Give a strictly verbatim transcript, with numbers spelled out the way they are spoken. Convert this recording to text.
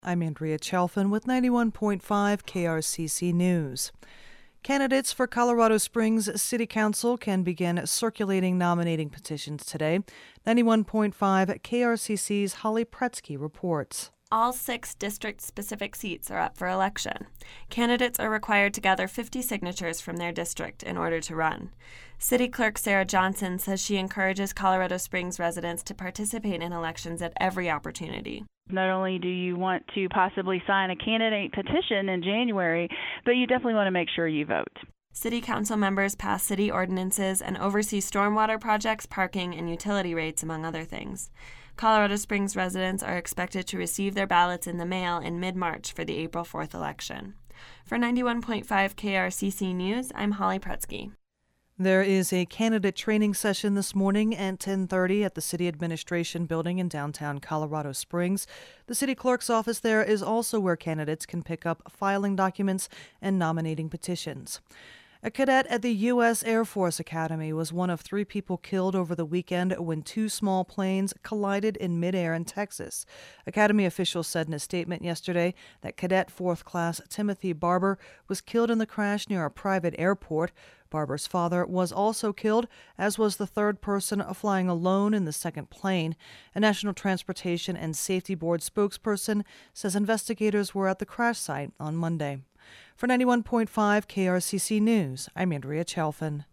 I'm Andrea Chalfin with ninety-one point five K R C C News. Candidates for Colorado Springs City Council can begin circulating nominating petitions today. ninety-one point five K R C C's Holly Pretsky reports. All six district-specific seats are up for election. Candidates are required to gather fifty signatures from their district in order to run. City Clerk Sarah Johnson says she encourages Colorado Springs residents to participate in elections at every opportunity. Not only do you want to possibly sign a candidate petition in January, but you definitely want to make sure you vote. City Council members pass city ordinances and oversee stormwater projects, parking, and utility rates, among other things. Colorado Springs residents are expected to receive their ballots in the mail in mid-March for the April fourth election. For ninety-one point five K R C C News, I'm Holly Pretsky. There is a candidate training session this morning at ten thirty at the City Administration Building in downtown Colorado Springs. The city clerk's office there is also where candidates can pick up filing documents and nominating petitions. A cadet at the U S Air Force Academy was one of three people killed over the weekend when two small planes collided in midair in Texas. Academy officials said in a statement yesterday that Cadet fourth Class Timothy Barber was killed in the crash near a private airport. Barber's father was also killed, as was the third person flying alone in the second plane. A National Transportation and Safety Board spokesperson says investigators were at the crash site on Monday. For ninety-one point five K R C C News, I'm Andrea Chalfin.